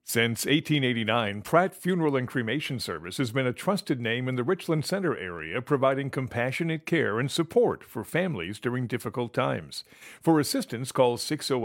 Since 1889, Pratt Funeral and Cremation Service has been a trusted name in the Richland Center area, providing compassionate care and support for families during difficult times. For assistance, call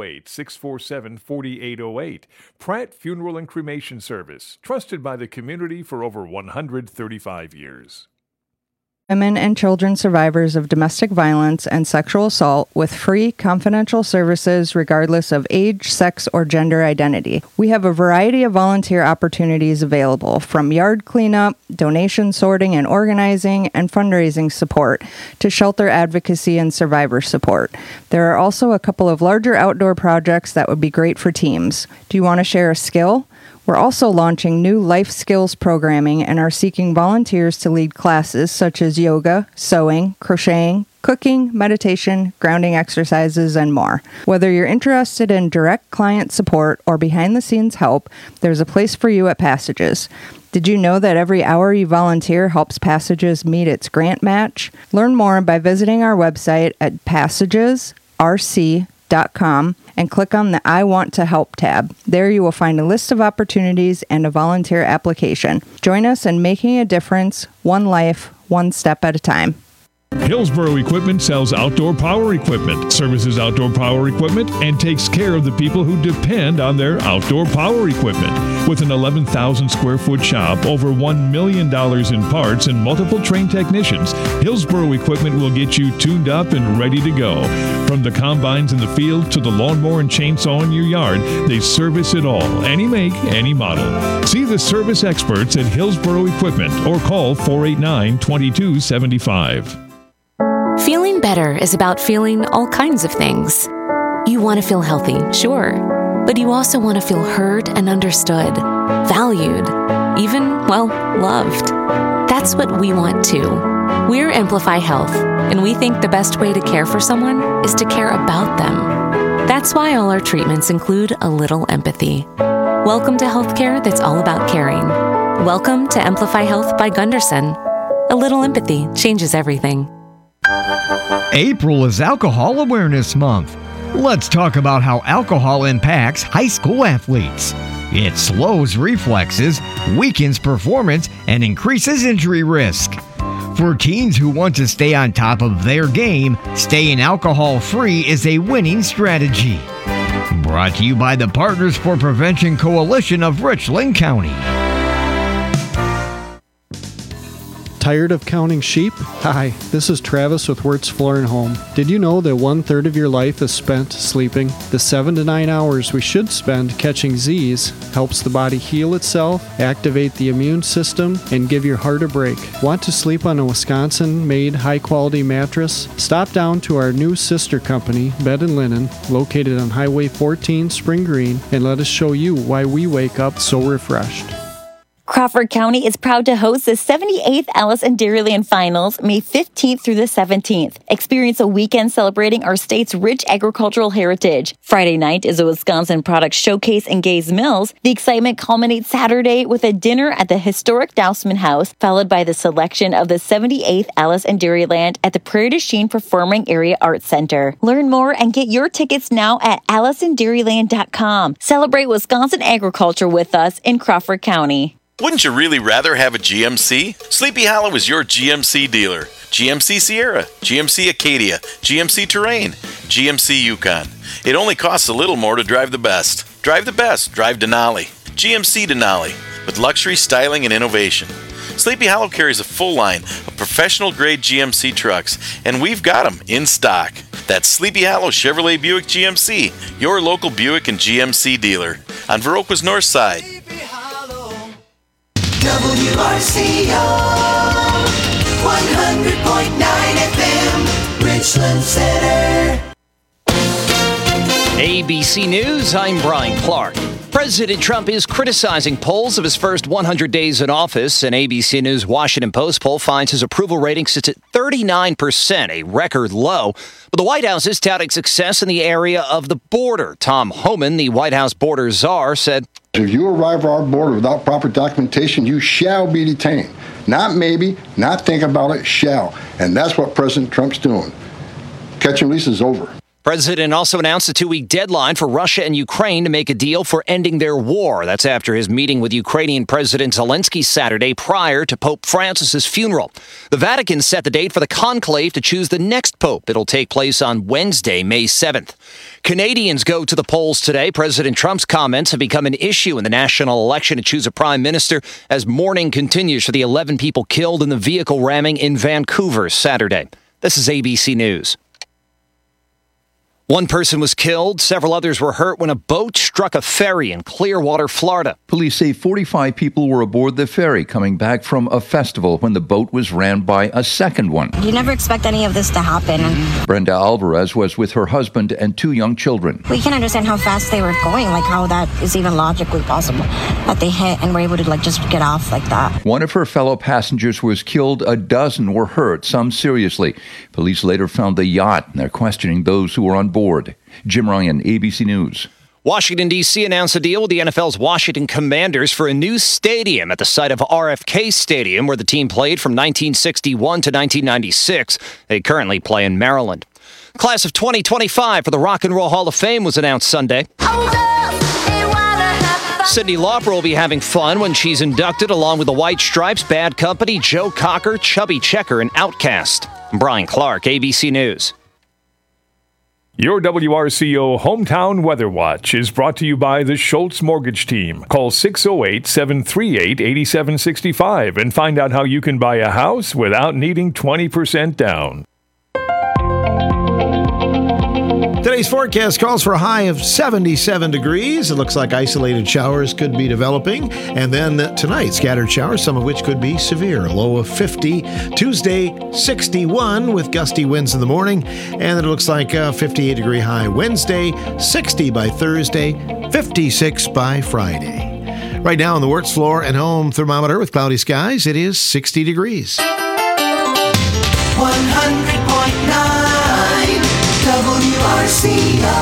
608-647-4808. Pratt Funeral and Cremation Service, trusted by the community for over 135 years. Women and children survivors of domestic violence and sexual assault with free, confidential services regardless of age, sex, or gender identity. We have a variety of volunteer opportunities available, from yard cleanup, donation sorting and organizing, and fundraising support to shelter advocacy and survivor support. There are also a couple of larger outdoor projects that would be great for teams. Do you want to share a skill? We're also launching new life skills programming and are seeking volunteers to lead classes such as yoga, sewing, crocheting, cooking, meditation, grounding exercises, and more. Whether you're interested in direct client support or behind-the-scenes help, there's a place for you at Passages. Did you know that every hour you volunteer helps Passages meet its grant match? Learn more by visiting our website at passagesrc.com and click on the I Want to Help tab. There you will find a list of opportunities and a volunteer application. Join us in making a difference, one life, one step at a time. Hillsboro Equipment sells outdoor power equipment, services outdoor power equipment, and takes care of the people who depend on their outdoor power equipment. With an 11,000 square foot shop, over $1 million in parts, and multiple trained technicians, Hillsboro Equipment will get you tuned up and ready to go. From the combines in the field to the lawnmower and chainsaw in your yard, they service it all, any make, any model. See the service experts at Hillsboro Equipment or call 489-2275. Feeling better is about feeling all kinds of things. You want to feel healthy, sure, but you also want to feel heard and understood, valued, even, well, loved. That's what we want too. We're Amplify Health, and we think the best way to care for someone is to care about them. That's why all our treatments include a little empathy. Welcome to healthcare that's all about caring. Welcome to Amplify Health by Gunderson. A little empathy changes everything. April is Alcohol Awareness Month. Let's talk about how alcohol impacts high school athletes. It slows reflexes, weakens performance, and increases injury risk. For teens who want to stay on top of their game, staying alcohol-free is a winning strategy. Brought to you by the Partners for Prevention Coalition of Richland County. Tired of counting sheep? Hi, this is Travis with Wirtz Floor & Home. Did you know that 1/3 of your life is spent sleeping? The 7 to 9 hours we should spend catching Z's helps the body heal itself, activate the immune system, and give your heart a break. Want to sleep on a Wisconsin-made high-quality mattress? Stop down to our new sister company, Bed & Linen, located on Highway 14, Spring Green, and let us show you why we wake up so refreshed. Crawford County is proud to host the 78th Alice and Dairyland Finals, May 15th through the 17th. Experience a weekend celebrating our state's rich agricultural heritage. Friday night is a Wisconsin product showcase in Gays Mills. The excitement culminates Saturday with a dinner at the historic Dousman House, followed by the selection of the 78th Alice and Dairyland at the Prairie du Chien Performing Area Arts Center. Learn more and get your tickets now at AliceandDairyland.com. Celebrate Wisconsin agriculture with us in Crawford County. Wouldn't you really rather have a GMC? Sleepy Hollow is your GMC dealer. GMC Sierra, GMC Acadia, GMC Terrain, GMC Yukon. It only costs a little more to drive the best. Drive the best. Drive Denali. GMC Denali, with luxury, styling, and innovation. Sleepy Hollow carries a full line of professional-grade GMC trucks, and we've got them in stock. That's Sleepy Hollow Chevrolet Buick GMC, your local Buick and GMC dealer on Viroqua's north side. WRCO 100.9 FM, Richland Center. ABC News, I'm Brian Clark. President Trump is criticizing polls of his first 100 days in office. An ABC News Washington Post poll finds his approval rating sits at 39%, a record low. But the White House is touting success in the area of the border. Tom Homan, the White House border czar, said, "If you arrive at our border without proper documentation, you shall be detained. Not maybe, not think about it, shall." And that's what President Trump's doing. Catch and release is over. President also announced a 2-week deadline for Russia and Ukraine to make a deal for ending their war. That's after his meeting with Ukrainian President Zelensky Saturday prior to Pope Francis's funeral. The Vatican set the date for the conclave to choose the next pope. It'll take place on Wednesday, May 7th. Canadians go to the polls today. President Trump's comments have become an issue in the national election to choose a prime minister as mourning continues for the 11 people killed in the vehicle ramming in Vancouver Saturday. This is ABC News. One person was killed, several others were hurt when a boat struck a ferry in Clearwater, Florida. Police say 45 people were aboard the ferry coming back from a festival when the boat was rammed by a second one. You never expect any of this to happen. Brenda Alvarez was with her husband and 2 young children. We can understand how fast they were going, like how that is even logically possible, that they hit and were able to just get off like that. One of her fellow passengers was killed, a dozen were hurt, some seriously. Police later found the yacht and they're questioning those who were on board. Jim Ryan, ABC News. Washington, D.C. announced a deal with the NFL's Washington Commanders for a new stadium at the site of RFK Stadium, where the team played from 1961 to 1996. They currently play in Maryland. Class of 2025 for the Rock and Roll Hall of Fame was announced Sunday. Cyndi Lauper will be having fun when she's inducted along with the White Stripes, Bad Company, Joe Cocker, Chubby Checker, and Outkast. I'm Brian Clark, ABC News. Your WRCO Hometown Weather Watch is brought to you by the Schultz Mortgage Team. Call 608-738-8765 and find out how you can buy a house without needing 20% down. Today's forecast calls for a high of 77 degrees. It looks like isolated showers could be developing. And then tonight, scattered showers, some of which could be severe. A low of 50. Tuesday, 61 with gusty winds in the morning. And then it looks like a 58-degree high Wednesday, 60 by Thursday, 56 by Friday. Right now on the Wirtz Floor and Home thermometer with cloudy skies, it is 60 degrees. 100.9 WRCO.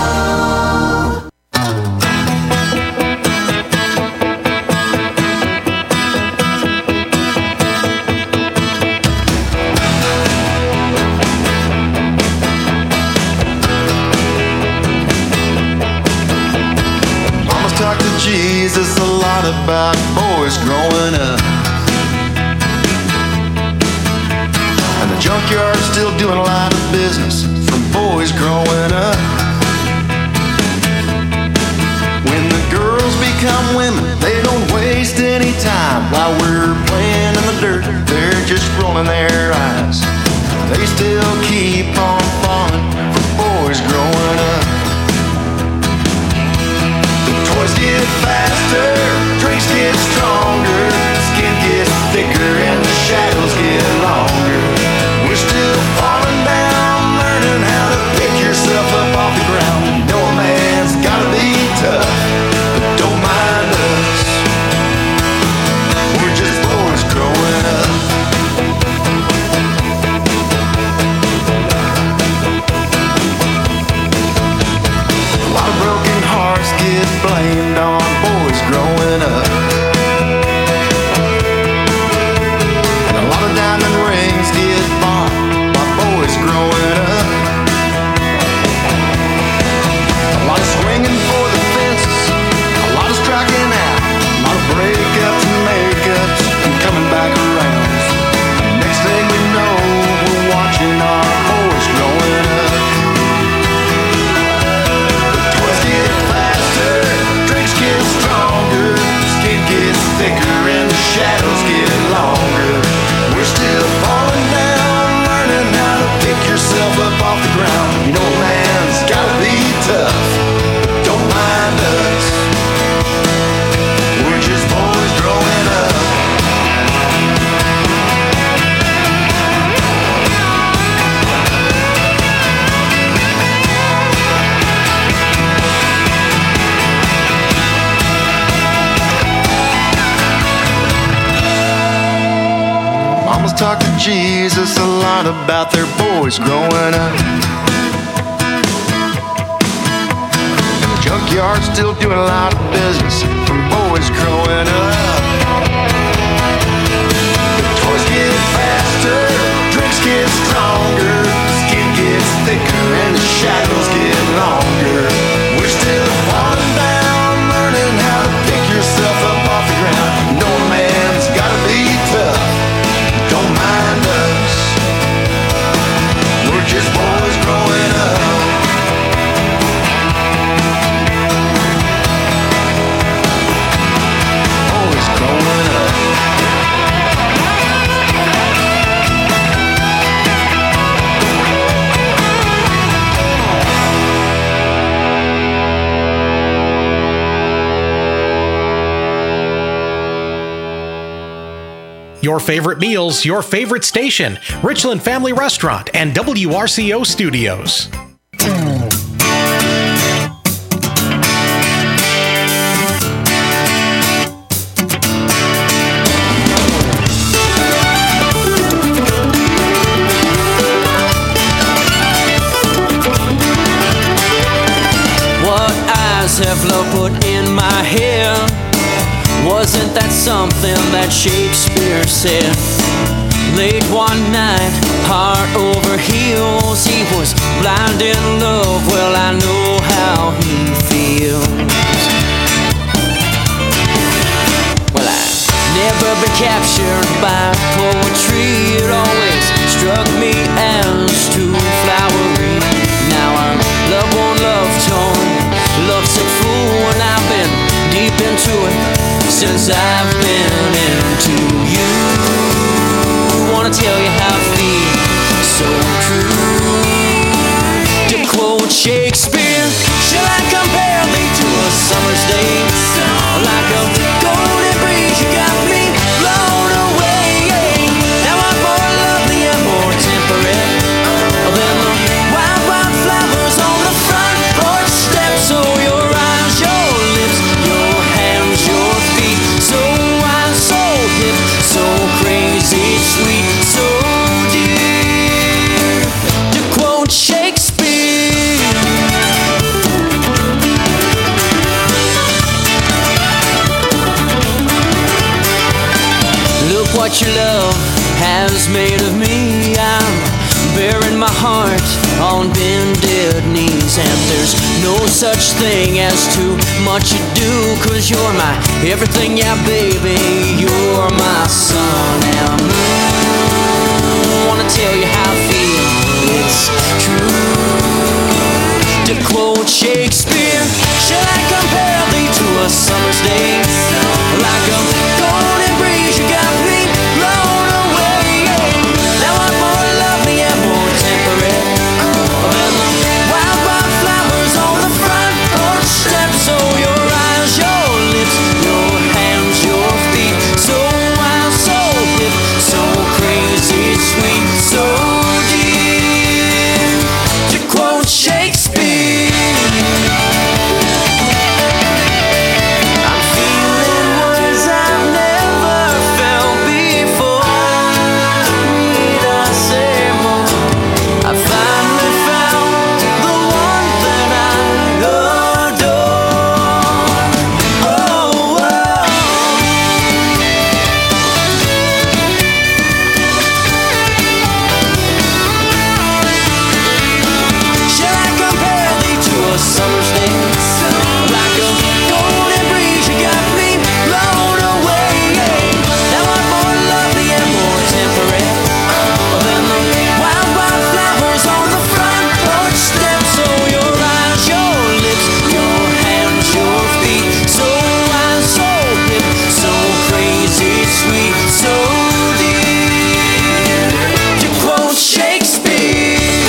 Mama's talked to Jesus a lot about boys growing up, and the junkyard's still doing a lot of business from boys growing up. When the girls become women, they don't waste any time. While we're playing in the dirt, they're just rolling their eyes. They still keep on falling for boys growing up. The toys get faster, drinks get stronger, skin gets thicker and the shadows get longer. We're still falling down, learning how to pick yourself up off the ground. You know a man's gotta be tough, but don't mind us. We're just boys growing up. A lot of broken hearts get blamed on boys growing up, and a lot of diamond rings get bought by boys growing up. A lot of swinging for the fences, a lot of striking out, a lot of breakups and makeups and coming back around. Next thing we know, we're watching our boys growing up. The toys get faster, drinks get stronger, skin gets thicker and the shadows get longer. We're still falling down, learning how to pick yourself up off the ground. You know a man's gotta be tough, but don't mind us. We're just boys growing up. Mama's talked to Jesus a lot about their boys growing up, and the junkyard's still doing a lot of business from boys growing up. The toys get faster, drinks get stronger, skin gets thicker, and the shadows get Your favorite meals, your favorite station, Richland Family Restaurant and WRCO Studios. What eyes have love put in my hair? Wasn't that something that Shakespeare said? Late one night, heart over heels, he was blind in love. Well, I know how he feels. Well, I've never been captured by poetry. It always struck me as too flowery. Now I'm love one, love torn, love sick fool, and I've been deep into it since I've been into you. Wanna tell you how I feel, so true. To quote Shakespeare, shall I compare thee to a summer's day? Like a golden breeze, you got me blown away. Now I'm more lovely and more temperate than the wild, wild flowers on the front porch steps. So your eyes, your lips, your hands, your feet, so wild, so hip, so crazy, sweet, so dear. To quote Shakespeare. Look what your love has made of me. I'm bearing my heart on bended knees, and there's no such thing as too much ado, 'cause you're my everything, yeah baby, you're my sun and moon. Wanna tell you how I feel, it's true. To quote Shakespeare, shall I compare thee to a summer's day? Like a golden breeze, you got me blown away. Now I'm more lovely and more temperate than the wild, wild flowers on the front porch steps. So your eyes, your lips, your hands, your feet, so wild, so hip, so crazy, sweet, so dear. To quote Shakespeare. I'm feeling words I've never felt before. Need I say more? I finally found the one that I adore. Oh, shall I compare thee to a summer's day? Like a golden breeze, you got me blown away. Now I'm more lovely and more temperate than the wild, wild flowers on the front porch steps. So your eyes, your lips, your hands, your feet, so wild, so hip, so crazy, sweet, so dear. To quote Shakespeare.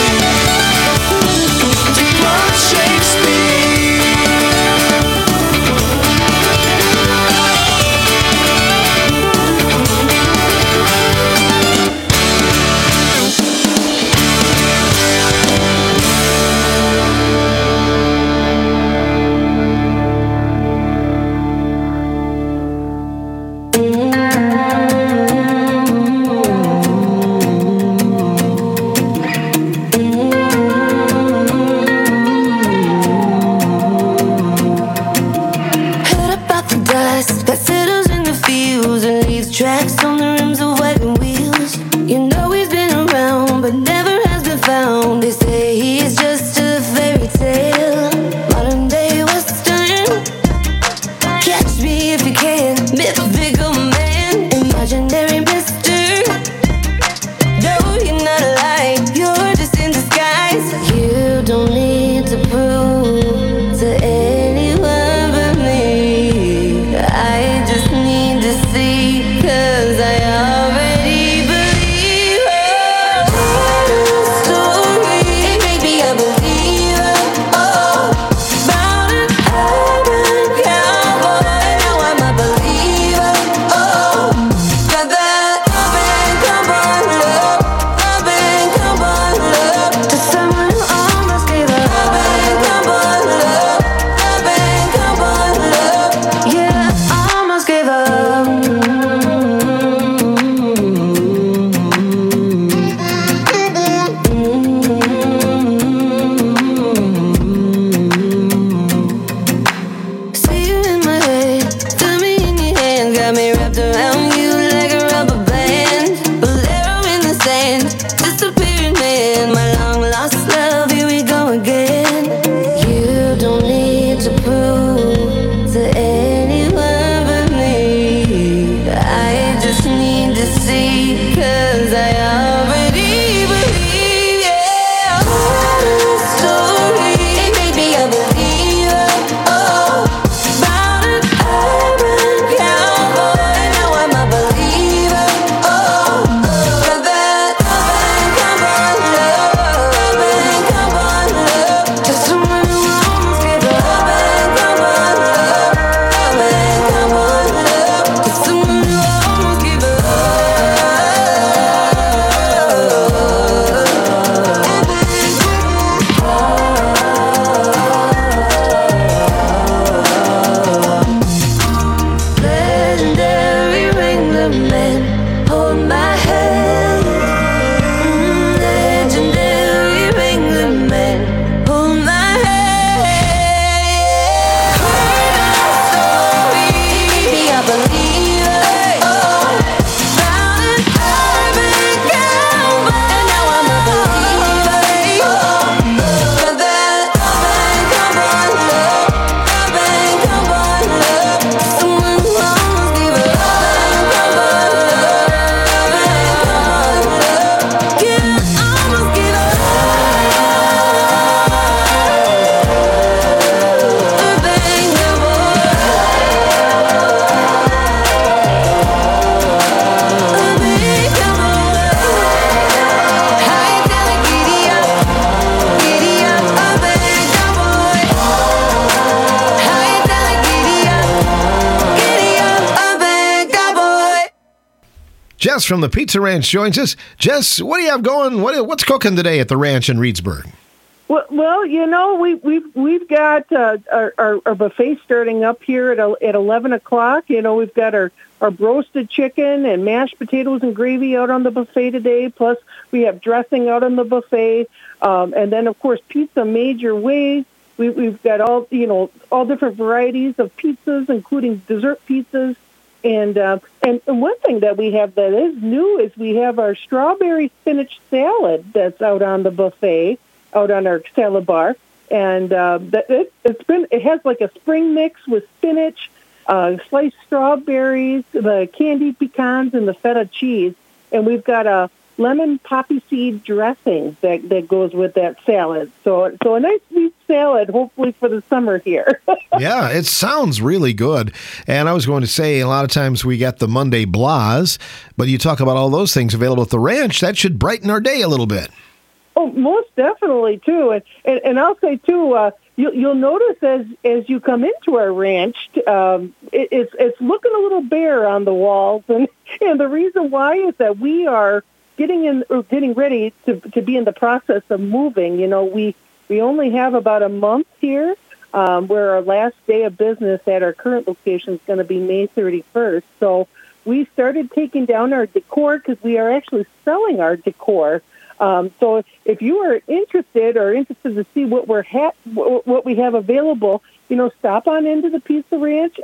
To quote Shakespeare. Heard about the dust that settles in the fields and leaves tracks on the rims of wagon wheels. You know he's been around, but never has been found. They say he's just a fairy tale, modern day western. Catch me if you can, mythical man, imaginary mister. No, you're not alive, you're just in disguise. You don't need to prove to anyone but me. I just need to see, 'cause I already believe her story. man, hold my hand. Legendary Wrangler man, hold my hand. Heard our story, maybe I believe it. Found an urban cowboy, and now I'm a believer. Got that urban cowboy love, urban cowboy love. Someone who almost gave up. Urban cowboy love, urban cowboy love. Yeah, almost gave up. Urban Jess from the Pizza Ranch joins us. Jess, what do you have going? What's cooking today at the ranch in Reedsburg? Well, we've got our buffet starting up here at 11 o'clock. We've got our roasted chicken and mashed potatoes and gravy out on the buffet today. Plus, we have dressing out on the buffet, and then of course pizza made your way. We've got all different varieties of pizzas, including dessert pizzas. And one thing that we have that is new is we have our strawberry spinach salad that's out on the buffet, out on our salad bar, and it has like a spring mix with spinach, sliced strawberries, the candied pecans, and the feta cheese, and we've got a lemon poppy seed dressing that goes with that salad. So a nice sweet salad, hopefully for the summer here. Yeah, it sounds really good. And I was going to say, a lot of times we get the Monday blahs, but you talk about all those things available at the ranch. That should brighten our day a little bit. Oh, most definitely, too. And I'll say, too, you'll notice as you come into our ranch, it's looking a little bare on the walls. And the reason why is that we are getting ready to be in the process of moving. We only have about a month here, where our last day of business at our current location is going to be May 31st. So we started taking down our decor because we are actually selling our decor. So if you are interested to see what we have available, stop on into the Pizza Ranch.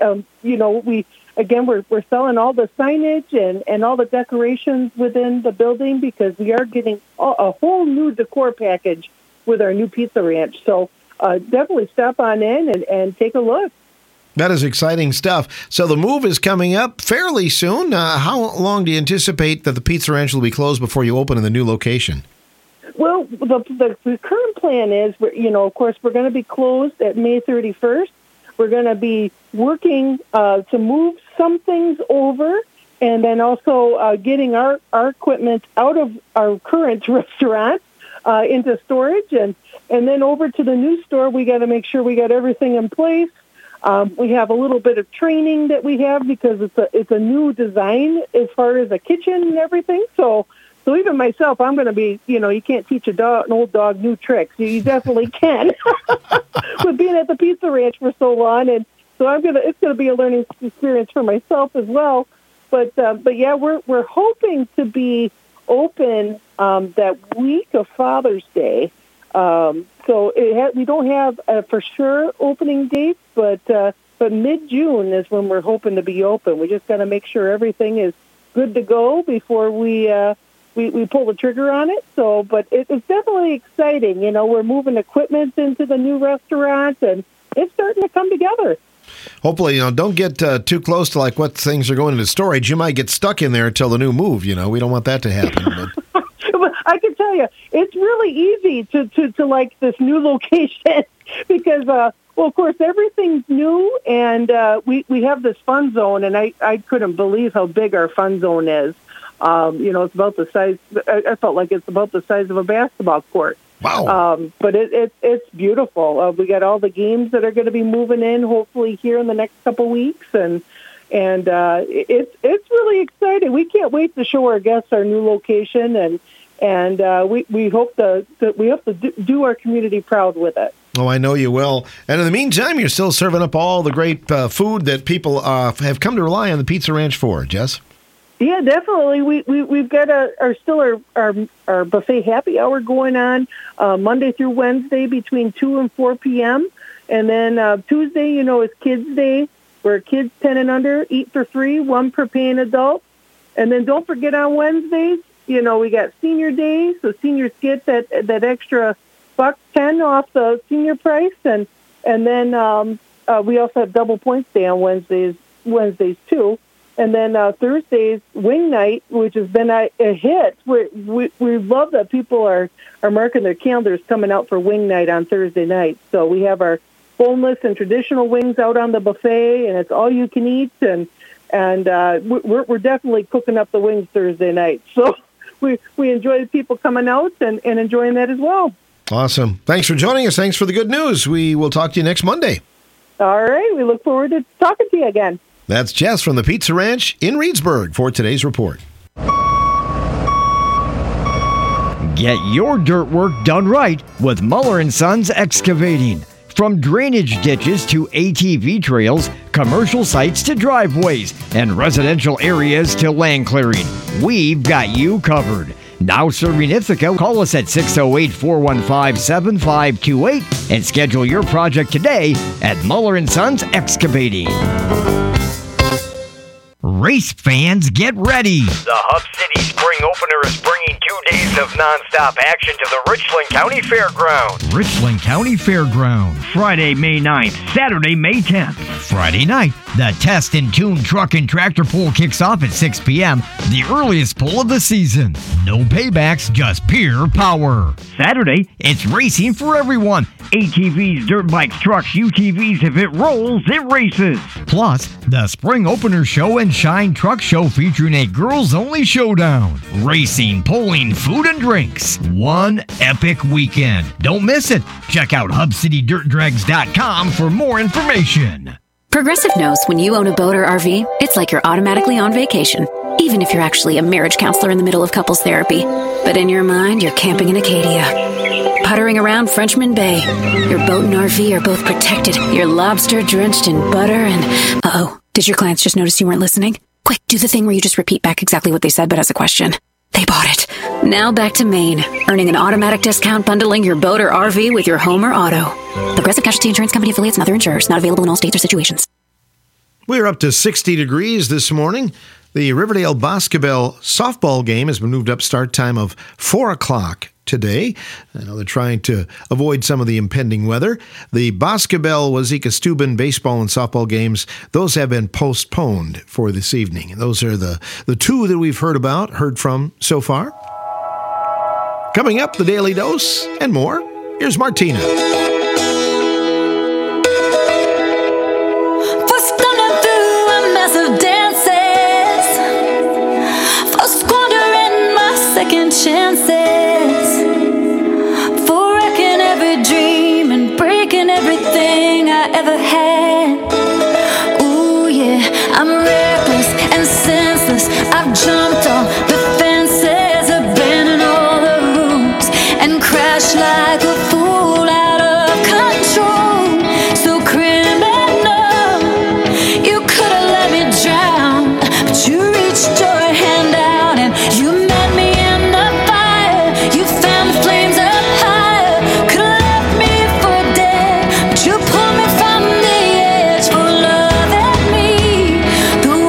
We're selling all the signage and all the decorations within the building because we are getting a whole new decor package with our new Pizza Ranch. So definitely stop on in and take a look. That is exciting stuff. So the move is coming up fairly soon. How long do you anticipate that the Pizza Ranch will be closed before you open in the new location? Well, the current plan is, of course, we're going to be closed at May 31st. We're going to be working to move some things over and then also getting our equipment out of our current restaurant into storage and then over to the new store. We got to make sure we got everything in place. We have a little bit of training that we have because it's a new design as far as a kitchen and everything. So even myself, I'm going to be, you can't teach an old dog new tricks. You definitely can. With being at the Pizza Ranch for so long, and so it's going to be a learning experience for myself as well. But yeah, we're hoping to be open that week of Father's Day. So we don't have a for sure opening date, but mid-June is when we're hoping to be open. We just got to make sure everything is good to go before we pull the trigger on it. So, but it's definitely exciting. We're moving equipment into the new restaurant, and it's starting to come together. Hopefully, don't get too close to like what things are going into storage. You might get stuck in there until the new move. We don't want that to happen. But I can tell you, it's really easy to like this new location because, of course, everything's new, and we have this fun zone, and I couldn't believe how big our fun zone is. It's about the size. I felt like it's about the size of a basketball court. Wow! But it's beautiful. We got all the games that are going to be moving in, hopefully here in the next couple weeks, and it's really exciting. We can't wait to show our guests our new location, and we hope to do our community proud with it. Oh, I know you will. And in the meantime, you're still serving up all the great food that people have come to rely on the Pizza Ranch for, Jess. Yeah, definitely. We've got our buffet happy hour going on Monday through Wednesday between 2 and 4 p.m. And then Tuesday, is Kids Day, where kids 10 and under eat for free, one per paying adult. And then don't forget on Wednesdays, we got Senior Day, so seniors get that extra $1.10 off the senior price. And then we also have Double Points Day on Wednesdays too. And then Thursdays, Wing Night, which has been a hit. We love that people are marking their calendars coming out for Wing Night on Thursday night. So we have our boneless and traditional wings out on the buffet, and it's all you can eat. And we're definitely cooking up the wings Thursday night. So we enjoy the people coming out and enjoying that as well. Awesome. Thanks for joining us. Thanks for the good news. We will talk to you next Monday. All right. We look forward to talking to you again. That's Jess from the Pizza Ranch in Reedsburg for today's report. Get your dirt work done right with Muller & Sons Excavating. From drainage ditches to ATV trails, commercial sites to driveways, and residential areas to land clearing, we've got you covered. Now serving Ithaca, call us at 608-415-7528 and schedule your project today at Muller & Sons Excavating. Race fans, get ready! The Hub City Spring Opener is bringing 2 days of nonstop action to the Richland County Fairgrounds. Richland County Fairgrounds. Friday, May 9th, Saturday, May 10th. Friday night, the Test and Tune Truck and Tractor Pull kicks off at 6 p.m., the earliest pull of the season. No paybacks, just pure power. Saturday, it's racing for everyone. ATVs, dirt bikes, trucks, UTVs, if it rolls, it races. Plus, the Spring Opener Show and Shine Truck Show featuring a girls-only showdown. Racing, pulling, food, and drinks. One epic weekend. Don't miss it. Check out HubCityDirtDrags.com for more information. Progressive knows when you own a boat or RV, it's like you're automatically on vacation, even if you're actually a marriage counselor in the middle of couples therapy. But in your mind, you're camping in Acadia, puttering around Frenchman Bay. Your boat and RV are both protected. You're lobster drenched in butter and... Uh-oh. Did your clients just notice you weren't listening? Quick, do the thing where you just repeat back exactly what they said but as a question. They bought it. Now back to Maine, earning an automatic discount bundling your boat or RV with your home or auto. Progressive Casualty Insurance Company affiliates and other insurers. Not available in all states or situations. We're up to 60 degrees this morning. The Riverdale Boscobel softball game has been moved up start time of 4 o'clock today. I know they're trying to avoid some of the impending weather. The Boscobel Wazeeka Steuben baseball and softball games, those have been postponed for this evening. Those are the two that we've heard from so far. Coming up, the Daily Dose and more. Here's Martina. For stumbling through a mess of dances, for squandering my second chances, for wrecking every dream and breaking everything I ever had. Ooh yeah, I'm reckless and senseless. I've jumped on the fences, abandoned all the rules, and crashed like a fool out of control. So criminal, you could have let me drown, but you reached your hand out and you met me in the fire. You found the flames up higher, could have left me for dead, but you pulled me from the edge for love at me. The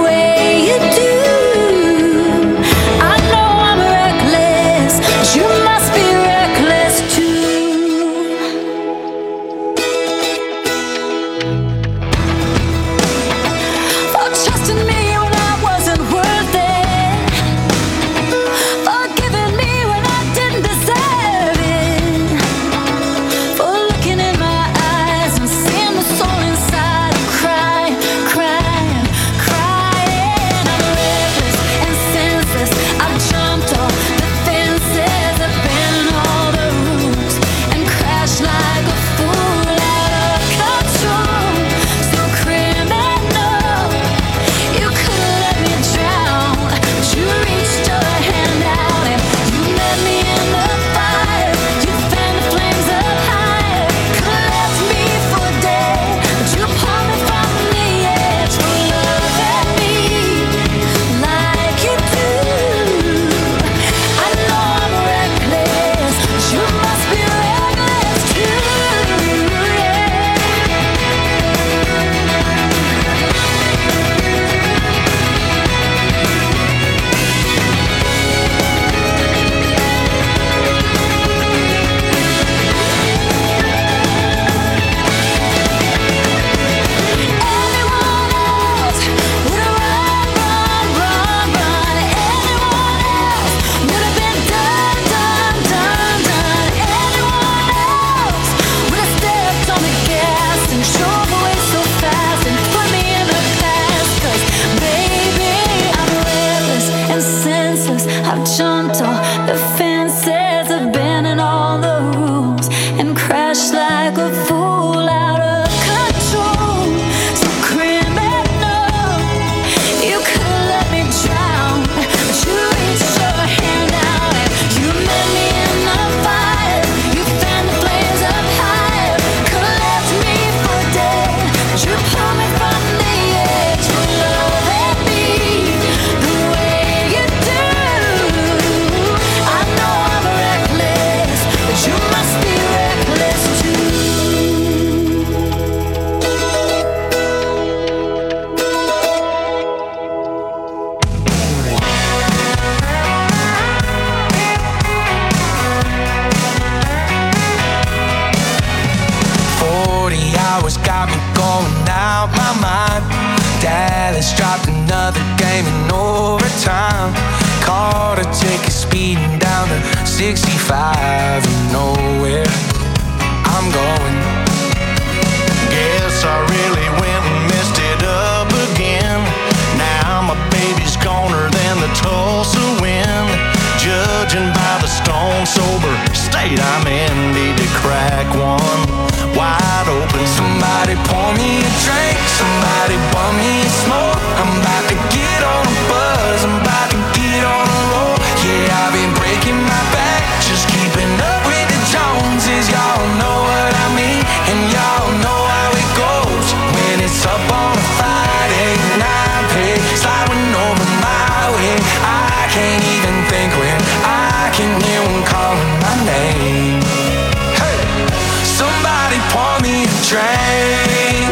another game in overtime. Car to take it speeding down to 65 and nowhere I'm going. Guess I really went and messed it up again. Now my baby's goner than the Tulsa wind. Judging by the stone sober state I'm in, need to crack one wide open. Somebody pour me a drink, somebody bum me a smoke. I'm about to get on a buzz, I'm about to get on a roll. Yeah, I've been breaking my back, just keeping up with the Joneses. Y'all know what I mean, and y'all know how it goes. When it's up on a Friday night, pay sliding over my way. I can't even think when I can hear one calling my name. Hey, somebody pour me a drink,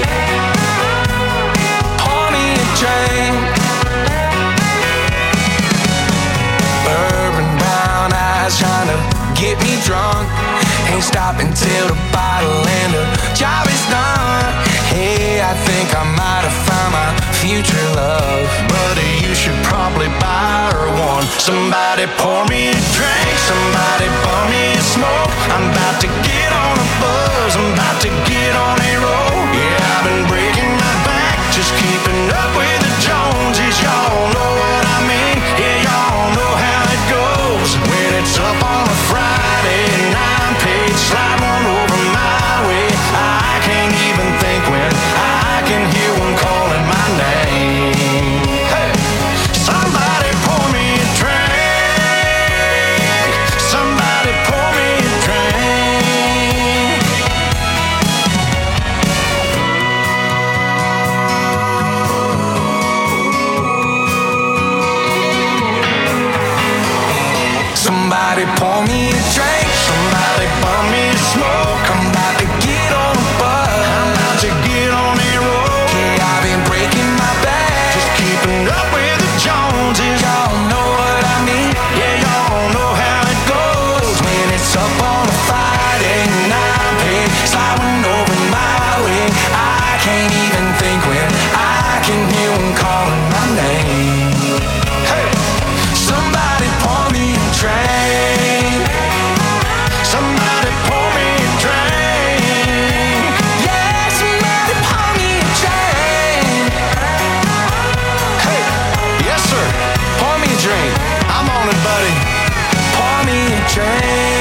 pour me a drink. Bourbon brown eyes trying to get me drunk. Ain't stopping till the bottle and the job is done. Hey, I think I might have found my future love. Buddy, you should probably buy her one. Somebody pour me a drink, somebody bum me a smoke. I'm about to get on a buzz, I'm about to get on a roll. Yeah, I've been breaking my back, just keeping up with the Joneses. Y'all know what I mean, yeah, y'all know how it goes. When it's up on a Friday night, page slide one over my way. I can't even think when I can hear one calling my name. Hey, somebody pour me a drink, somebody pour me a drink. Somebody pour me a drink, somebody bum me a smoke. I'm about to get on a buzz, I'm about to get on a roll. Yeah, I've been breaking my back, just keeping up with the Joneses. Y'all know what I mean, yeah, y'all know how it goes. When it's up on a Friday night, pay sliding over my way. I can't even think when I can hear one calling my name. Hey, somebody pour me a drink, somebody pour me a drink. Yeah, somebody pour me a drink. Hey, yes sir, pour me a drink. I'm on it, buddy. Pour me a drink.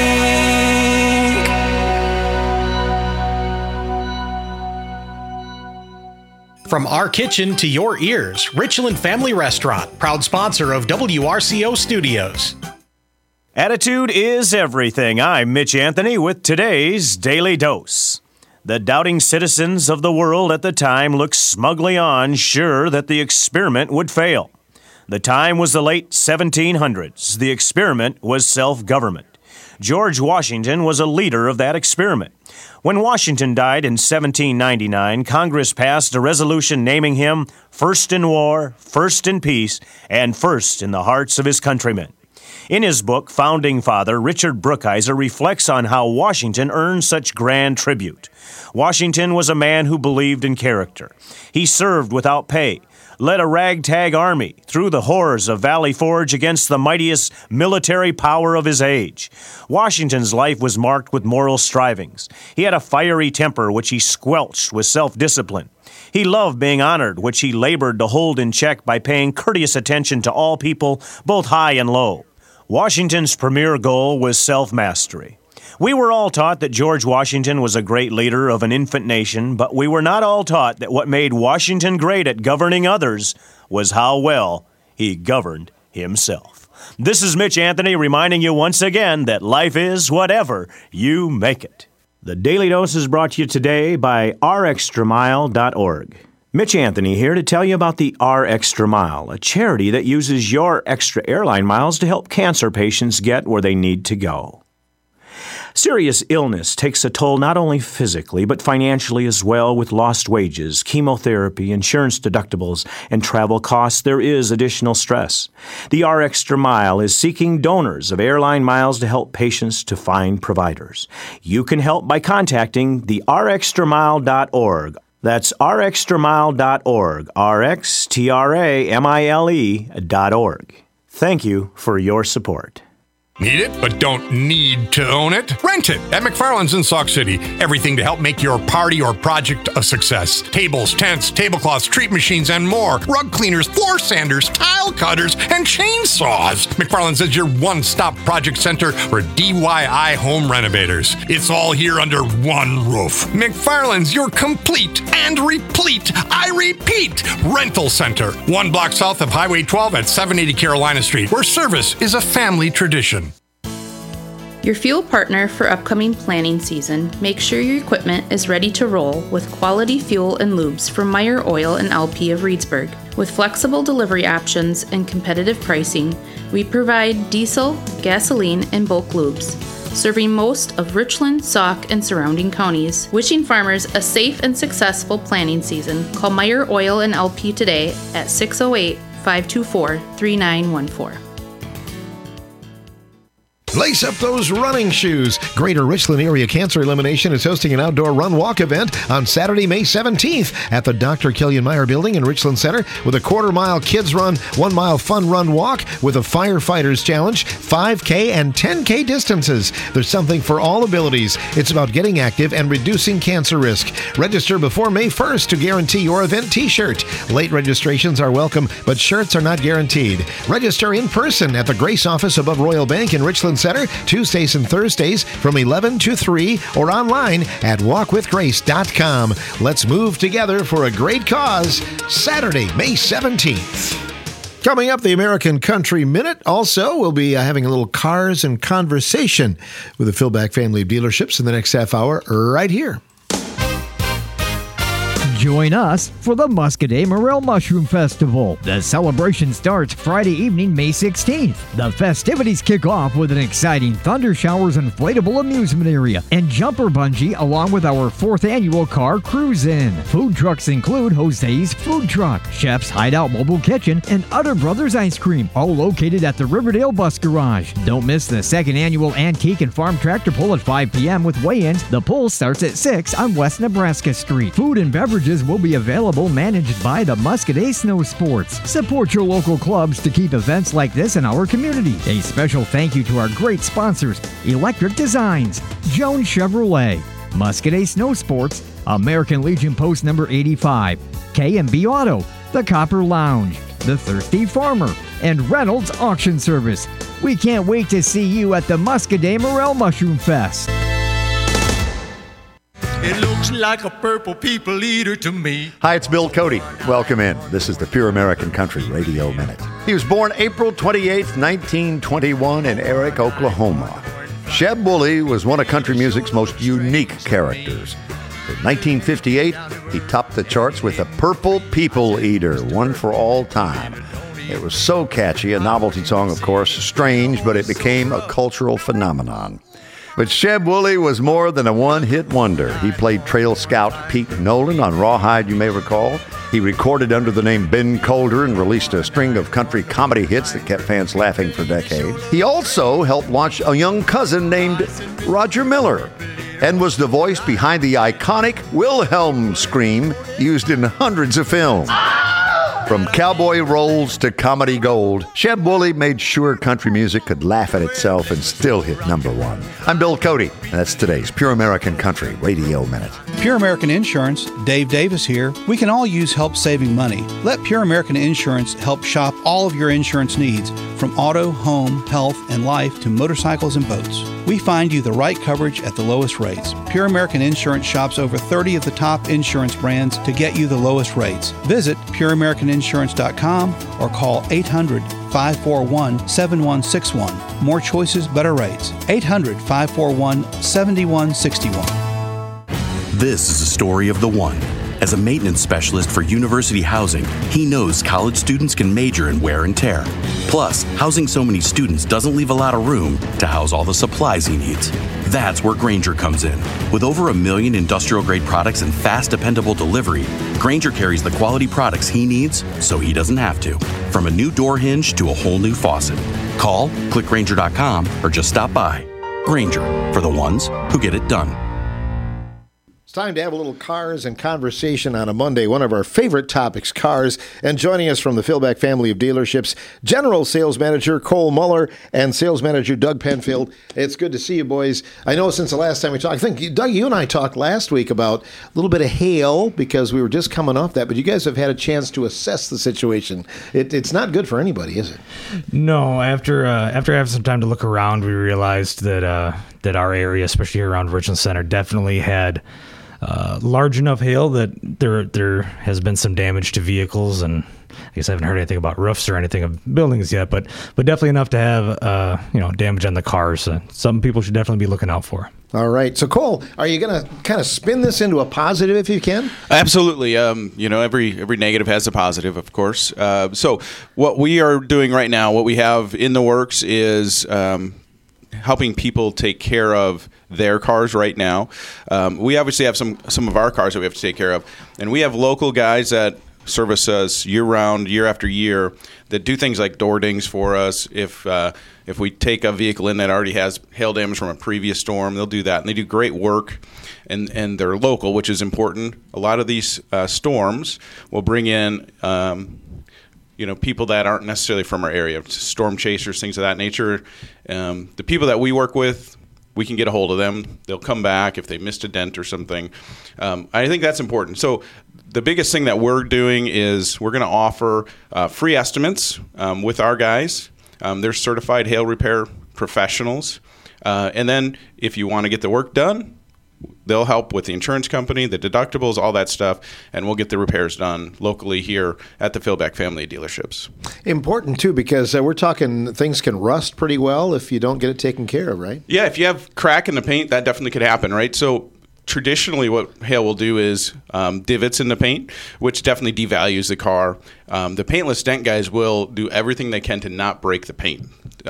From our kitchen to your ears, Richland Family Restaurant, proud sponsor of WRCO Studios. Attitude is everything. I'm Mitch Anthony with today's Daily Dose. The doubting citizens of the world at the time looked smugly on, sure that the experiment would fail. The time was the late 1700s. The experiment was self-government. George Washington was a leader of that experiment. When Washington died in 1799, Congress passed a resolution naming him first in war, first in peace, and first in the hearts of his countrymen. In his book, Founding Father, Richard Brookhiser reflects on how Washington earned such grand tribute. Washington was a man who believed in character. He served without pay, led a ragtag army through the horrors of Valley Forge against the mightiest military power of his age. Washington's life was marked with moral strivings. He had a fiery temper which he squelched with self-discipline. He loved being honored, which he labored to hold in check by paying courteous attention to all people, both high and low. Washington's premier goal was self-mastery. We were all taught that George Washington was a great leader of an infant nation, but we were not all taught that what made Washington great at governing others was how well he governed himself. This is Mitch Anthony reminding you once again that life is whatever you make it. The Daily Dose is brought to you today by rextramile.org. Mitch Anthony here to tell you about the R Extra Mile, a charity that uses your extra airline miles to help cancer patients get where they need to go. Serious illness takes a toll not only physically, but financially as well. With lost wages, chemotherapy, insurance deductibles, and travel costs, there is additional stress. The R Extra Mile is seeking donors of airline miles to help patients to find providers. You can help by contacting the rextramile.org. That's rextramile.org, rxtramile.org. Thank you for your support. Need it, but don't need to own it? Rent it at McFarland's in Sauk City. Everything to help make your party or project a success. Tables, tents, tablecloths, treat machines, and more. Rug cleaners, floor sanders, tile cutters, and chainsaws. McFarland's is your one-stop project center for DIY home renovators. It's all here under one roof. McFarland's, your complete and replete, I repeat, rental center. 1 block south of Highway 12 at 780 Carolina Street, where service is a family tradition. Your fuel partner for upcoming planning season. Make sure your equipment is ready to roll with quality fuel and lubes from Meyer Oil and LP of Reedsburg. With flexible delivery options and competitive pricing, we provide diesel, gasoline, and bulk lubes, serving most of Richland, Sauk, and surrounding counties. Wishing farmers a safe and successful planning season. Call Meyer Oil and LP today at 608-524-3914. Lace up those running shoes. Greater Richland Area Cancer Elimination is hosting an outdoor run-walk event on Saturday, May 17th at the Dr. Killian Meyer Building in Richland Center with a quarter-mile kids run, 1-mile fun run walk with a firefighters challenge, 5K and 10K distances. There's something for all abilities. It's about getting active and reducing cancer risk. Register before May 1st to guarantee your event t-shirt. Late registrations are welcome, but shirts are not guaranteed. Register in person at the Grace office above Royal Bank in Richland Center, Tuesdays and Thursdays from 11 to 3 or online at walkwithgrace.com. Let's move together for a great cause, Saturday, May 17th. Coming up, the American Country Minute. Also, we'll be having a little cars and conversation with the Philback family of dealerships in the next half hour right here. Join us for the Muscadet Morel Mushroom Festival. The celebration starts Friday evening, May 16th. The festivities kick off with an exciting Thunder Showers inflatable amusement area and jumper bungee along with our 4th annual car cruise-in. Food trucks include Jose's Food Truck, Chef's Hideout Mobile Kitchen, and Utter Brothers Ice Cream, all located at the Riverdale Bus Garage. Don't miss the 2nd annual Antique and Farm Tractor Pull at 5 p.m. with weigh-ins. The pull starts at 6 on West Nebraska Street. Food and beverages will be available, managed by the Muscadet Snow Sports. Support your local clubs to keep events like this in our community. A special thank you to our great sponsors, Electric Designs, Jones Chevrolet, Muscadet Snow Sports, American Legion Post number 85, K&B Auto, The Copper Lounge, The Thirsty Farmer, and Reynolds Auction Service. We can't wait to see you at the Muscadet Morel Mushroom Fest. It looks like a purple people eater to me. Hi, it's Bill Cody. Welcome in. This is the Pure American Country Radio Minute. He was born April 28, 1921 in Eric, Oklahoma. Sheb Wooley was one of country music's most unique characters. In 1958, he topped the charts with the Purple People Eater, one for all time. It was so catchy, a novelty song, of course, strange, but it became a cultural phenomenon. But Sheb Wooley was more than a one-hit wonder. He played trail scout Pete Nolan on Rawhide, you may recall. He recorded under the name Ben Calder and released a string of country comedy hits that kept fans laughing for decades. He also helped launch a young cousin named Roger Miller and was the voice behind the iconic Wilhelm scream used in hundreds of films. From cowboy roles to comedy gold, Sheb Wooley made sure country music could laugh at itself and still hit number one. I'm Bill Cody, and that's today's Pure American Country Radio Minute. Pure American Insurance, Dave Davis here. We can all use help saving money. Let Pure American Insurance help shop all of your insurance needs, from auto, home, health, and life to motorcycles and boats. We find you the right coverage at the lowest rates. Pure American Insurance shops over 30 of the top insurance brands to get you the lowest rates. Visit pureamericaninsurance.com or call 800-541-7161. More choices, better rates. 800-541-7161. This is a story of the one. As a maintenance specialist for University Housing, he knows college students can major in wear and tear. Plus, housing so many students doesn't leave a lot of room to house all the supplies he needs. That's where Grainger comes in. With over 1 million industrial-grade products and fast, dependable delivery, Grainger carries the quality products he needs so he doesn't have to. From a new door hinge to a whole new faucet. Call, click Grainger.com, or just stop by. Grainger, for the ones who get it done. It's time to have a little cars and conversation on a Monday. One of our favorite topics, cars. And joining us from the Philback family of dealerships, General Sales Manager Cole Muller and Sales Manager Doug Penfield. It's good to see you, boys. I know since the last time we talked, I think, Doug, you and I talked last week about a little bit of hail because we were just coming off that, but you guys have had a chance to assess the situation. It's not good for anybody, is it? No. After having some time to look around, we realized that our area, especially around Richland Center, definitely had large enough hail that there has been some damage to vehicles, and I guess I haven't heard anything about roofs or anything of buildings yet, but definitely enough to have damage on the cars. Some people should definitely be looking out for. All right. So, Cole, are you going to kind of spin this into a positive if you can? Absolutely. Every negative has a positive, of course. So what we are doing right now, what we have in the works is helping people take care of their cars right now. We obviously have some of our cars that we have to take care of, and we have local guys that service us year-round, year after year, that do things like door dings for us. If we take a vehicle in that already has hail damage from a previous storm, they'll do that, and they do great work, and they're local, which is important. A lot of these storms will bring in people that aren't necessarily from our area, storm chasers, things of that nature. The people that we work with, we can get a hold of them. They'll come back if they missed a dent or something. I think that's important. So the biggest thing that we're doing is we're going to offer free estimates with our guys. They're certified hail repair professionals. And then if you want to get the work done, they'll help with the insurance company, the deductibles, all that stuff, and we'll get the repairs done locally here at the Philback family of dealerships. Important, too, because we're talking things can rust pretty well if you don't get it taken care of, right? Yeah, if you have crack in the paint, that definitely could happen, right? So traditionally what hail will do is divots in the paint, which definitely devalues the car. The paintless dent guys will do everything they can to not break the paint.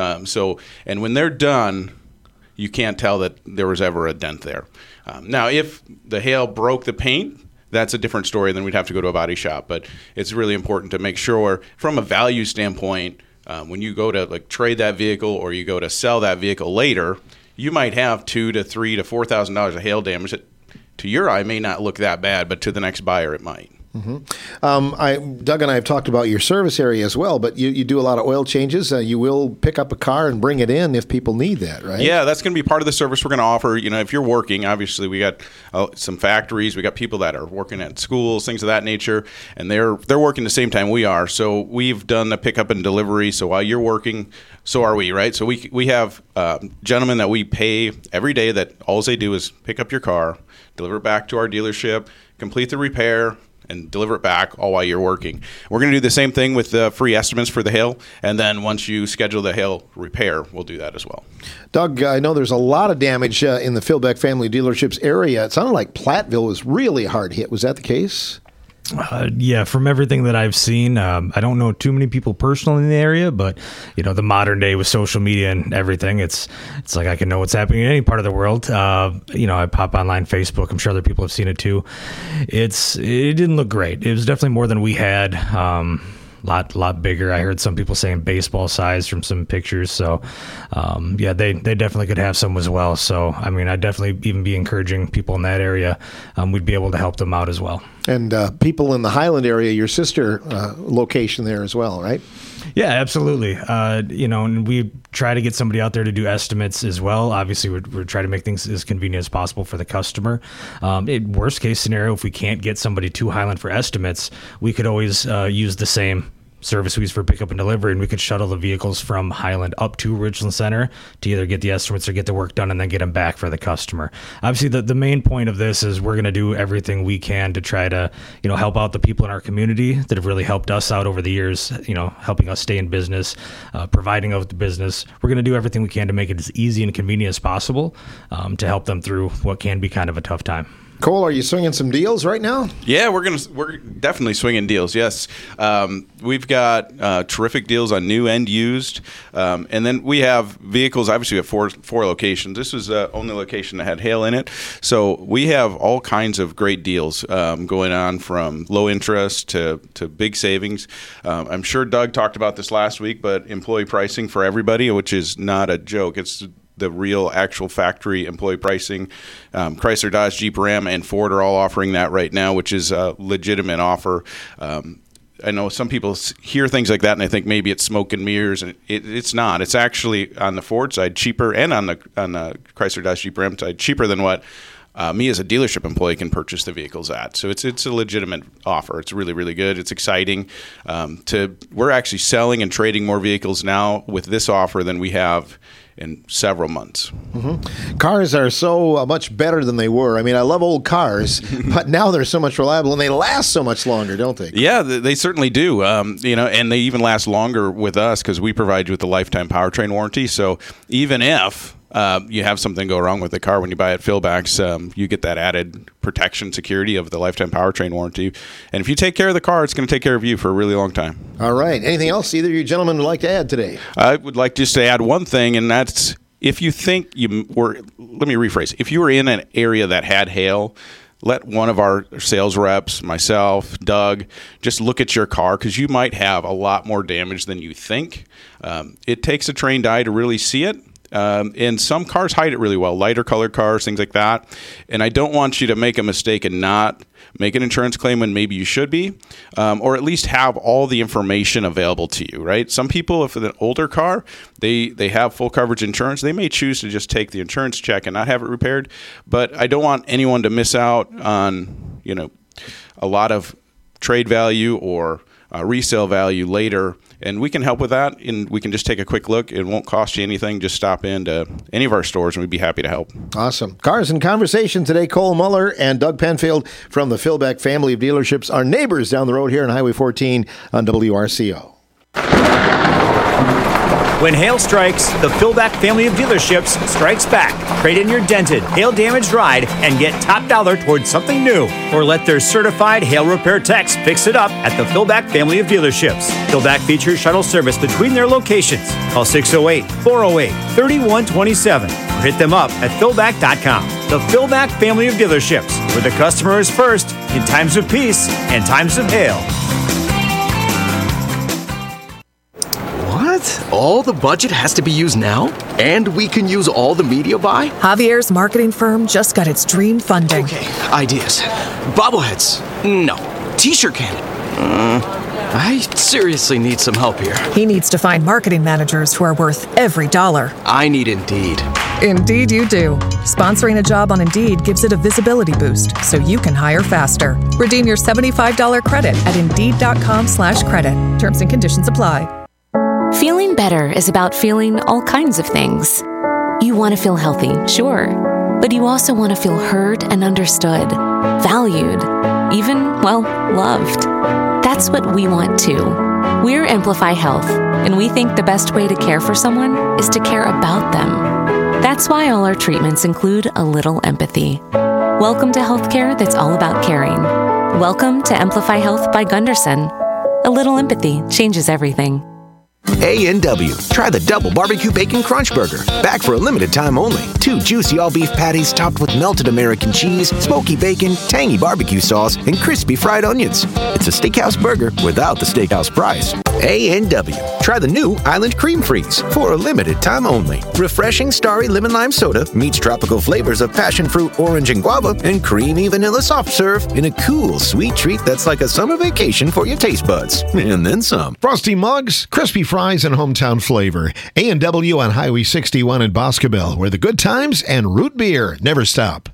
And when they're done, you can't tell that there was ever a dent there. Now, if the hail broke the paint, that's a different story. Then we'd have to go to a body shop. But it's really important to make sure, from a value standpoint, when you go to trade that vehicle or you go to sell that vehicle later, you might have $2,000 to $3,000 to $4,000 of hail damage that, to your eye, may not look that bad, but to the next buyer, it might. Mm-hmm. Doug and I have talked about your service area as well, but you do a lot of oil changes. You will pick up a car and bring it in if people need that, right? Yeah, that's going to be part of the service we're going to offer. If you're working, obviously we got some factories, we got people that are working at schools, things of that nature, and they're working the same time we are. So we've done the pickup and delivery. So while you're working, so are we, right? So we have gentlemen that we pay every day that all they do is pick up your car, deliver it back to our dealership, complete the repair, and deliver it back all while you're working. We're going to do the same thing with the free estimates for the hail, and then once you schedule the hail repair, we'll do that as well. Doug, I know there's a lot of damage in the Philback family dealerships area. It sounded like Platteville was really hard hit. Was that the case? Yeah, from everything that I've seen, I don't know too many people personally in the area, but the modern day with social media and everything, it's like I can know what's happening in any part of the world. I pop online Facebook. I'm sure other people have seen it too. It didn't look great. It was definitely more than we had. Lot bigger. I heard some people saying baseball size from some pictures. So, they definitely could have some as well. So, I'd definitely even be encouraging people in that area. We'd be able to help them out as well. And people in the Highland area, your sister location there as well, right? Yeah, absolutely. And we try to get somebody out there to do estimates as well. Obviously, we're trying to make things as convenient as possible for the customer. Worst case scenario, if we can't get somebody to Highland for estimates, we could always use the same service we use for pickup and delivery, and we could shuttle the vehicles from Highland up to Richland Center to either get the estimates or get the work done and then get them back for the customer. Obviously, the main point of this is we're going to do everything we can to try to, help out the people in our community that have really helped us out over the years, helping us stay in business, providing of the business. We're going to do everything we can to make it as easy and convenient as possible to help them through what can be kind of a tough time. Cole, are you swinging some deals right now? Yeah, we're definitely swinging deals. Yes, we've got terrific deals on new and used, and then we have vehicles. Obviously, we have four locations. This was the only location that had hail in it, so we have all kinds of great deals going on, from low interest to big savings. I'm sure Doug talked about this last week, but employee pricing for everybody, which is not a joke. It's the real actual factory employee pricing. Chrysler, Dodge, Jeep, Ram, and Ford are all offering that right now, which is a legitimate offer. I know some people hear things like that and they think maybe it's smoke and mirrors, and it's not. It's actually on the Ford side cheaper, and on the Chrysler, Dodge, Jeep, Ram side cheaper than what me as a dealership employee can purchase the vehicles at. So it's a legitimate offer. It's really, really good. It's exciting. We're actually selling and trading more vehicles now with this offer than we have in several months. Mm-hmm. Cars are so much better than they were. I mean, I love old cars, but now they're so much reliable and they last so much longer, don't they? Yeah, they certainly do. And they even last longer with us because we provide you with a lifetime powertrain warranty. So even if you have something go wrong with the car when you buy it Philbacks, you get that added protection, security of the lifetime powertrain warranty. And if you take care of the car, it's going to take care of you for a really long time. All right. Anything else either of you gentlemen would like to add today? I would like just to add one thing, and that's if you think let me rephrase. If you were in an area that had hail, let one of our sales reps, myself, Doug, just look at your car because you might have a lot more damage than you think. It takes a trained eye to really see it. And some cars hide it really well, lighter colored cars, things like that. And I don't want you to make a mistake and not make an insurance claim when maybe you should be, or at least have all the information available to you, right? Some people, if it's an older car, they have full coverage insurance, they may choose to just take the insurance check and not have it repaired. But I don't want anyone to miss out on, a lot of trade value or resale value later. And we can help with that, and we can just take a quick look. It won't cost you anything. Just stop into any of our stores, and we'd be happy to help. Awesome. Cars in Conversation today. Cole Muller and Doug Penfield from the Philback family of dealerships are neighbors down the road here on Highway 14 on WRCO. When hail strikes, the Philback family of dealerships strikes back. Trade in your dented, hail-damaged ride and get top dollar towards something new. Or let their certified hail repair techs fix it up at the Philback family of dealerships. Philback features shuttle service between their locations. Call 608-408-3127 or hit them up at philback.com. The Philback family of dealerships, where the customer is first in times of peace and times of hail. What? All the budget has to be used now? And we can use all the media buy? Javier's marketing firm just got its dream funding. Okay, ideas. Bobbleheads. No. T-shirt cannon. I seriously need some help here. He needs to find marketing managers who are worth every dollar. I need Indeed. Indeed you do. Sponsoring a job on Indeed gives it a visibility boost so you can hire faster. Redeem your $75 credit at Indeed.com/credit. Terms and conditions apply. Feeling better is about feeling all kinds of things. You want to feel healthy, sure, but you also want to feel heard and understood, valued, even, loved. That's what we want too. We're Amplify Health, and we think the best way to care for someone is to care about them. That's why all our treatments include a little empathy. Welcome to healthcare that's all about caring. Welcome to Amplify Health by Gunderson. A little empathy changes everything. A&W. Try the double barbecue bacon crunch burger. Back for a limited time only. 2 juicy all-beef patties topped with melted American cheese, smoky bacon, tangy barbecue sauce, and crispy fried onions. It's a steakhouse burger without the steakhouse price. A&W. Try the new Island Cream Freeze for a limited time only. Refreshing starry lemon lime soda meets tropical flavors of passion fruit, orange, and guava, and creamy vanilla soft serve in a cool, sweet treat that's like a summer vacation for your taste buds. And then some. Frosty mugs, crispy fries, and hometown flavor. A&W on Highway 61 in Boscobel, where the good times and root beer never stop.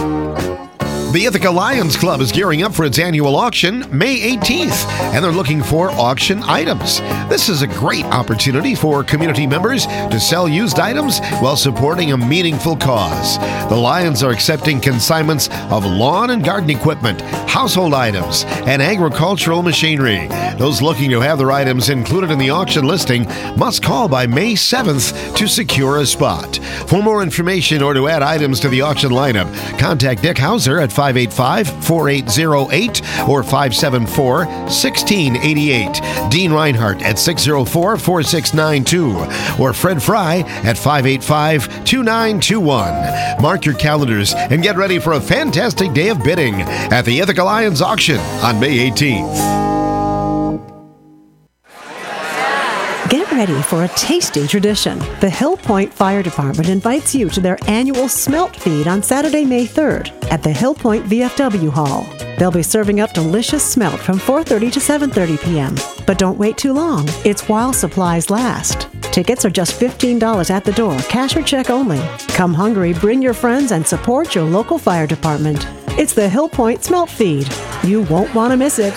The Ithaca Lions Club is gearing up for its annual auction May 18th, and they're looking for auction items. This is a great opportunity for community members to sell used items while supporting a meaningful cause. The Lions are accepting consignments of lawn and garden equipment, household items, and agricultural machinery. Those looking to have their items included in the auction listing must call by May 7th to secure a spot. For more information or to add items to the auction lineup, contact Dick Hauser at 585-4808 or 574-1688. Dean Reinhardt at 604-4692 or Fred Fry at 585-2921. Mark your calendars and get ready for a fantastic day of bidding at the Ithaca Lions auction on May 18th. Get Get ready for a tasty tradition. The Hill Point Fire Department invites you to their annual Smelt Feed on Saturday, May 3rd at the Hill Point VFW Hall. They'll be serving up delicious smelt from 4:30 to 7:30 p.m. But don't wait too long. It's while supplies last. Tickets are just $15 at the door, cash or check only. Come hungry, bring your friends, and support your local fire department. It's the Hill Point Smelt Feed. You won't want to miss it.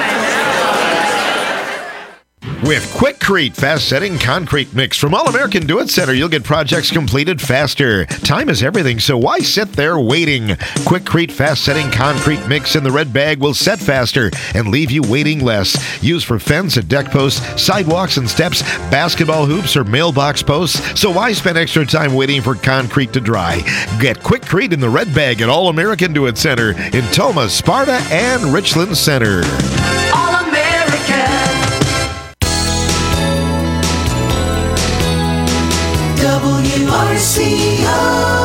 With Quikrete fast-setting concrete mix from All-American Do-It Center, you'll get projects completed faster. Time is everything, so why sit there waiting? Quikrete fast-setting concrete mix in the red bag will set faster and leave you waiting less. Used for fence and deck posts, sidewalks and steps, basketball hoops, or mailbox posts, so why spend extra time waiting for concrete to dry? Get Quikrete in the red bag at All-American Do-It Center in Toma, Sparta, and Richland Center. WRCO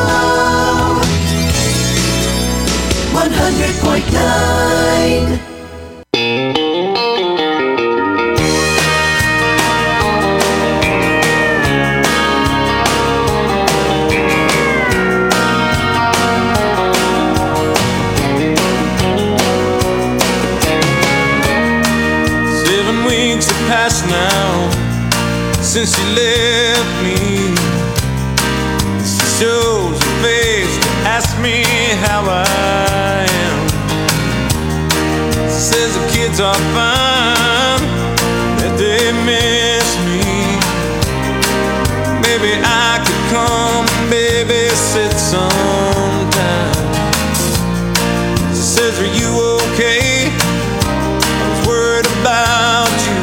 100.9. Past now, since you left me. She shows her face to ask me how I am. She says the kids are fine, that they miss me. Maybe I could come babysit sometime. She says, are you okay? I was worried about you.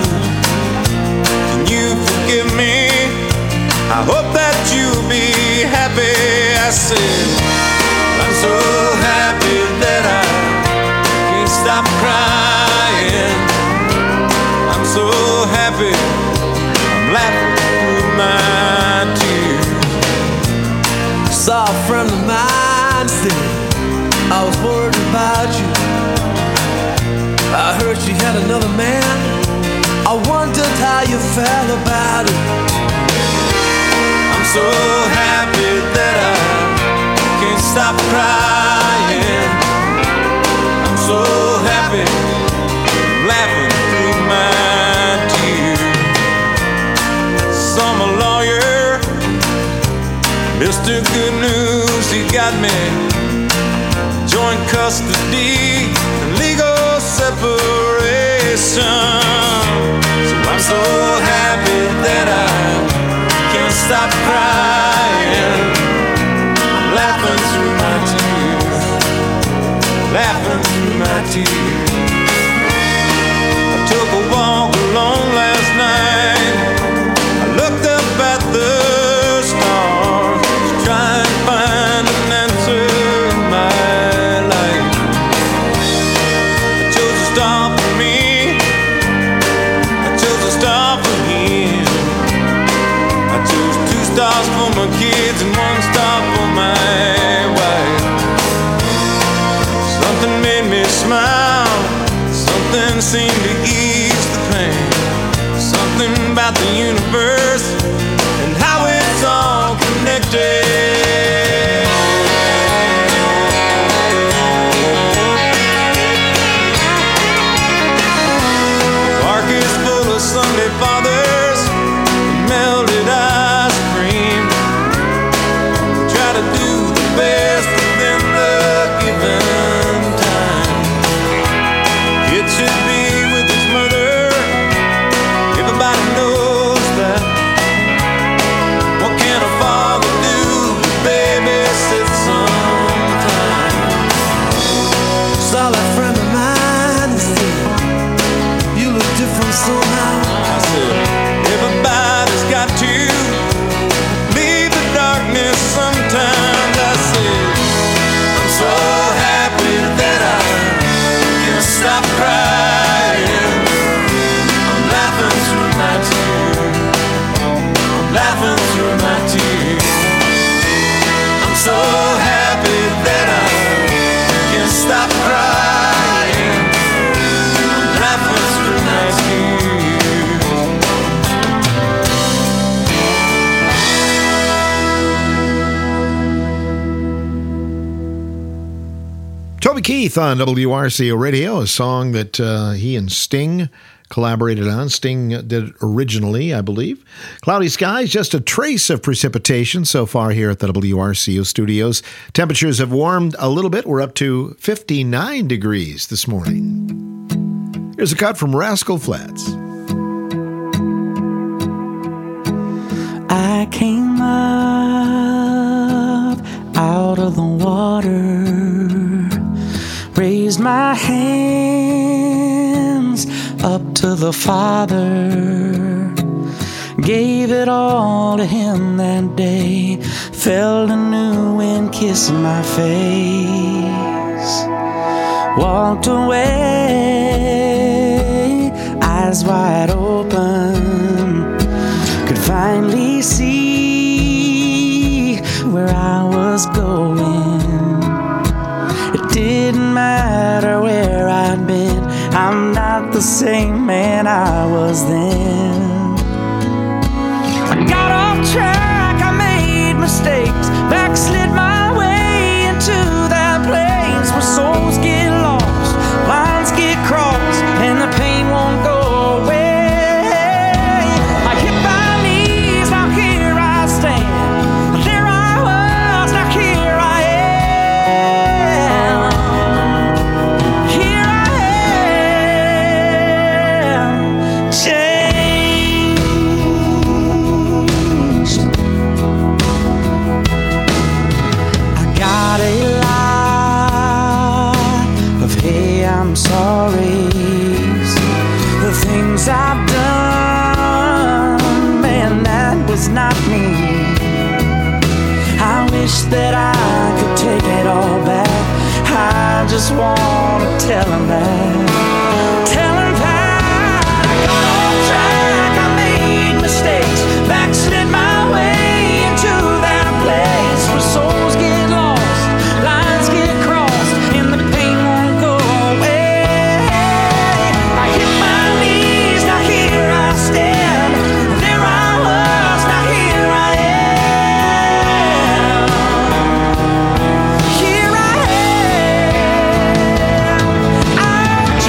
Forgive me, I hope that you'll be happy. I said, I'm so happy that I can't stop crying. I'm so happy, I'm laughing through my tears. Saw a friend of mine say, I was worried about you. I heard she had another man. I wondered how you felt about it. I'm so happy that I can't stop crying. I'm so happy, I'm laughing through my tears. Saw my lawyer, Mr. Good News, he got me joint custody and legal separation. I'm so happy that I can't stop crying. I'm laughing through my tears, laughing through my tears. I took a walk alone last night. I looked up at the stars to try and find an answer in my life. I chose to stop for me. Star for him. I chose 2 stars for my kids and 1 star for my wife. Something made me smile. Something seemed to ease the pain. Something about the universe and how it's all connected. Sunday fathers, melted ice cream. Try to do the best within the given time. It should be with his mother. Everybody knows that. What can a father do to babysit sometime? Saw that friend of mine and said, you look different somehow. Everybody's got to leave the darkness sometimes. I said, I'm so happy that I can't stop crying. I'm laughing through my tears. I'm laughing through my tears. I'm so happy that I can't stop crying. I'm laughing through my tears. Toby Keith on WRCO Radio, a song that he and Sting collaborated on. Sting did it originally, I believe. Cloudy skies, just a trace of precipitation so far here at the WRCO studios. Temperatures have warmed a little bit. We're up to 59 degrees this morning. Here's a cut from Rascal Flatts. I came up out of the water, raised my hands up to the Father, gave it all to Him that day, felt anew and kissed my face, walked away, eyes wide open, could finally see where I was going. It didn't matter where I'd been, I'm not the same man I was then. I got off track, I made mistakes, backslid my way into that place where souls get lost, lines get crossed, and the pain won't go away. I hit my knees, now here I stand. There I was, now here I am. Here I am, changed. I got a lot of hey, I'm sorry. The things I've done, man, that was not me. I wish that I could take it all back. I just wanna tell him that. Tell him that I got off track, I made mistakes, backslid my way into that place where souls get lost, lines get crossed, and the pain won't go away. I hit my knees, now here I stand. There I was, now here I am. Here I am. I'm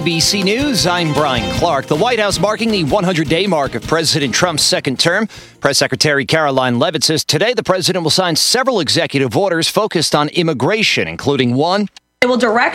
ABC News, I'm Brian Clark. The White House marking the 100-day mark of President Trump's second term. Press Secretary Caroline Leavitt says today the president will sign several executive orders focused on immigration, including one. It will direct